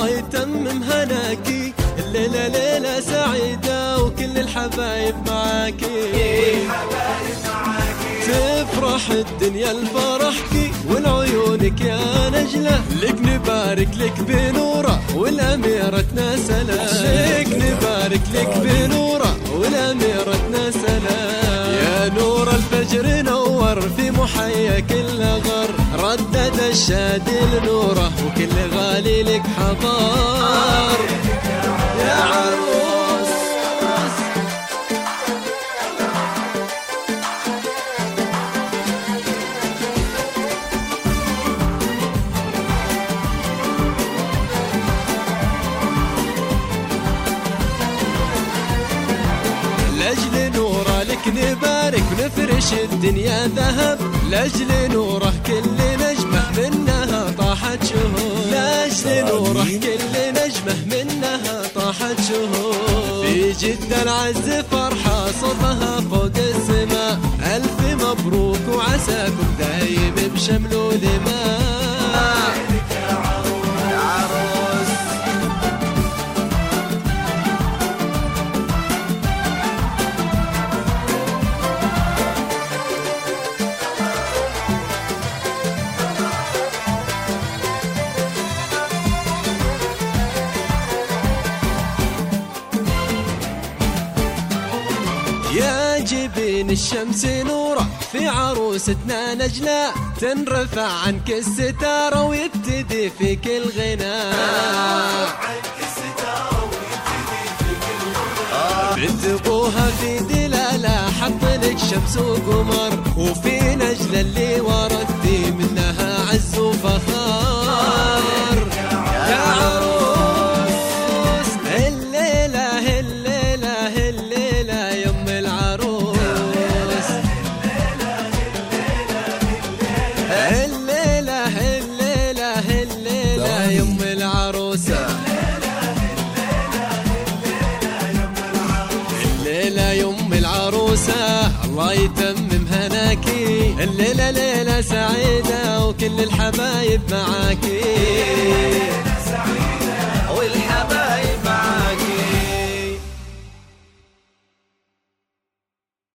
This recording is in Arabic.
الله يتمم هناكي، الليلة ليلة سعيدة وكل الحبايب معاكي، تفرح الدنيا لفرحكي والعيونك يا نجلة، لك نبارك لك بنورة والأميرتنا سلام، لك نبارك لك بنورة والأميرتنا سلام، يا نور الفجر نور في محيا كل غر، ردد الشادي لنوره وكل غالي لك حضار يا عروس. لأجل نوره لك نبارك ونفرش الدنيا ذهب، لأجل نوره كل نجمة منها طاحت شهور، لأجل نوره كل نجمة منها طاحت شهور، في جدة العز فرحة صبها فوق السماء، ألف مبروك وعساكم دايم بشمل ولماء يا عروس. يا جبين الشمس نوره في عروستنا نجلة، تنرفع عنك الستارة ويبتدي فيك الغناء، بنت ابوها في دلالة حط لك شمس وقمر، وفي نجلة اللي وردتي منها عز وفخار يا عروس. الليلة الليلة الليلة يم العروس، الليلة الليلة الليلة يم العروسة، الليلة يم العروسة الله يتمم هناكي، الليلة ليلة سعيدة وكل الحبايب معاكي والحبايب